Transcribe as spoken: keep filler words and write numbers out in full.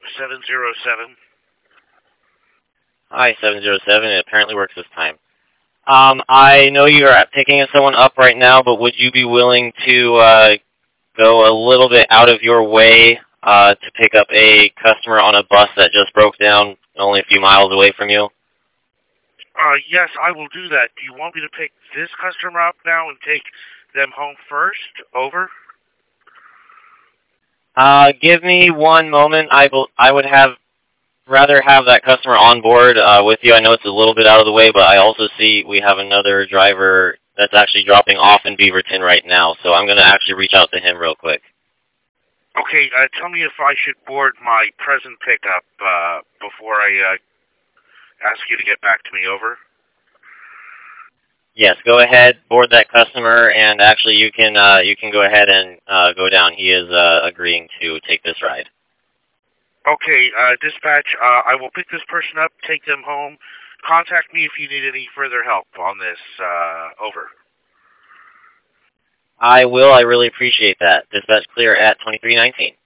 seven zero seven. Hi, seven zero seven. It apparently works this time. Um, I know you are picking someone up right now, but would you be willing to uh, go a little bit out of your way uh, to pick up a customer on a bus that just broke down only a few miles away from you? Uh, yes, I will do that. Do you want me to pick this customer up now and take them home first? Over. Uh, give me one moment. I, I would have rather have that customer on board uh, with you. I know it's a little bit out of the way, but I also see we have another driver that's actually dropping off in Beaverton right now, so I'm going to actually reach out to him real quick. Okay, uh, tell me if I should board my present pickup uh, before I uh, ask you to get back to me. Over. Yes, go ahead, board that customer, and actually you can uh, you can go ahead and uh, go down. He is uh, agreeing to take this ride. Okay, uh, dispatch, uh, I will pick this person up, take them home. Contact me if you need any further help on this. Uh, over. I will. I really appreciate that. Dispatch clear at twenty-three nineteen.